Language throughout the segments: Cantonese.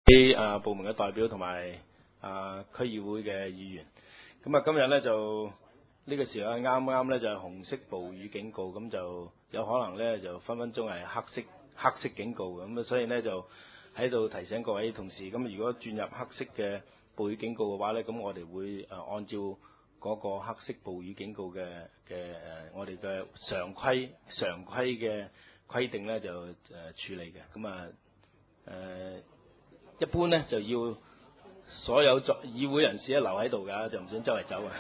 啲部門嘅代表同埋區議會嘅議員。咁今日咧就呢個時候啱啱咧就係紅色暴雨警告，咁就有可能咧就分分鐘係黑色警告咁，所以咧就喺度提醒各位同事，咁如果轉入黑色嘅暴雨警告嘅話咧，咁我哋會按照嗰個黑色暴雨警告嘅我哋嘅常規嘅規定咧就處理嘅。咁一般咧就要所有議會人士咧留喺度㗎，就唔准周圍走啊。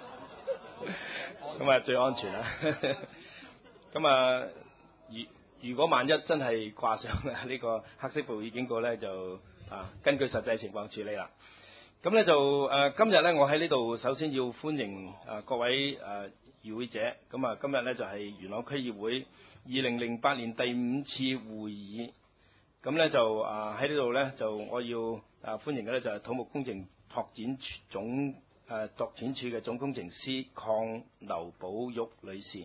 咁最安全啦。咁如果萬一真係掛上呢個黑色暴雨警告咧，就根據實際情況處理啦。咁咧就今日咧，我喺呢度首先要歡迎各位與會者。咁今日咧就係元朗區議會2008年第5次會議。咁咧就喺呢度咧就我要歡迎嘅咧就係土木工程拓展處嘅總工程師鄺劉寶玉女士。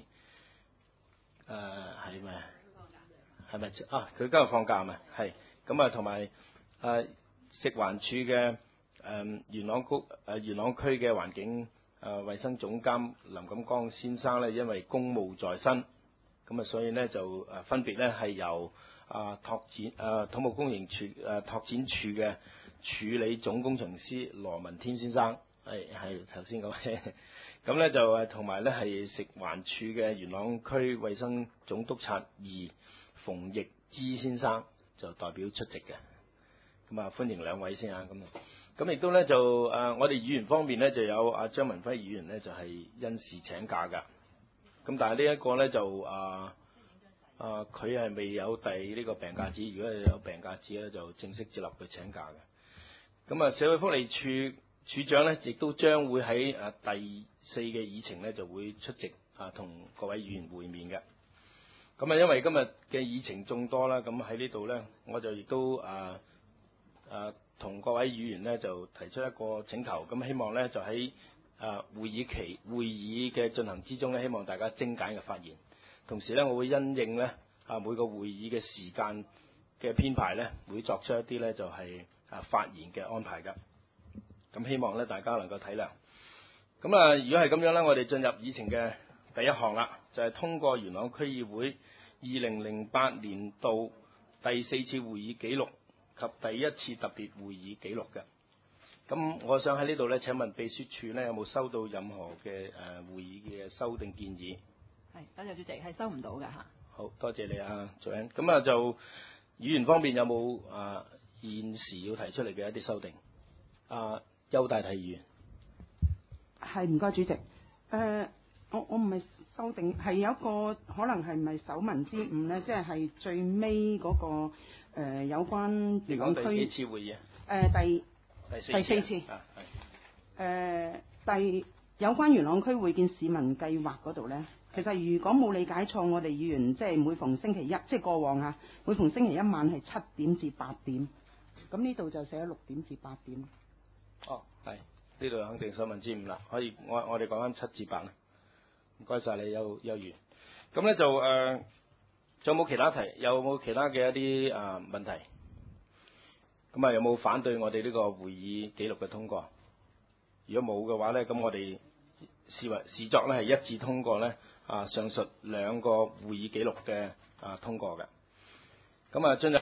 係咪？係咪佢今日放假咪？係。咁同埋食環署嘅元朗區嘅環境衛生總監林錦江先生咧，因為公務在身，咁所以咧就分別咧係由土木工程處拓展處嘅處理總工程師羅文天先生，係頭先講嘅。咁咧就同埋咧係食環署嘅元朗區衛生總督察2馮奕之先生就代表出席嘅。咁歡迎兩位先啊。咁亦都咧就我哋議員方面咧就有張文輝議員咧就係因事請假㗎。咁但係呢一個咧就佢係未有遞呢個病假紙，如果有病假紙咧就正式接納佢請假嘅。咁社會福利署署長咧亦都將會喺第4嘅議程咧就會出席同各位議員會面嘅。咁因為今日嘅議程眾多啦，咁喺呢度咧我就亦都同各位議員咧就提出一個請求，咁希望咧就喺會議嘅進行之中咧，希望大家精簡嘅發言。同時咧，我會因應咧每個會議嘅時間嘅編排咧，會作出一啲咧就係發言嘅安排㗎。咁希望咧大家能夠體諒。咁如果係咁樣咧，我哋進入議程嘅第一項啦，就係通過元朗區議會2008年度第4次會議記錄及第1次特別會議記錄嘅。咁我想喺呢度咧請問秘書處咧有冇收到任何嘅會議嘅修訂建議？ 係，多謝主席，係收唔到㗎嚇。 好多謝你祖恩。咁就議員方面有冇現時要提出嚟嘅一啲修訂？邱大體議員。 係，唔該主席。我唔係修訂，係有一個可能係唔係手民之誤咧，即係最尾嗰個有關元朗區。你講第幾次會議啊？第四次。有關元朗區會見市民計劃嗰度咧，其實如果冇理解錯，我哋議員即係每逢星期一，即係過往每逢星期一晚係7點至8點，咁呢度就寫咗6點至8點。 係呢度肯定手民之誤啦，可以我哋講翻7至8啦。唔該晒你邱議員。咁咧就仲有冇其他有冇其他嘅一啲問題？咁有冇反對我哋呢個會議記錄嘅通過？如果冇嘅話咧，咁我哋視作咧係一致通過咧上述2個會議記錄嘅通過嘅。咁進入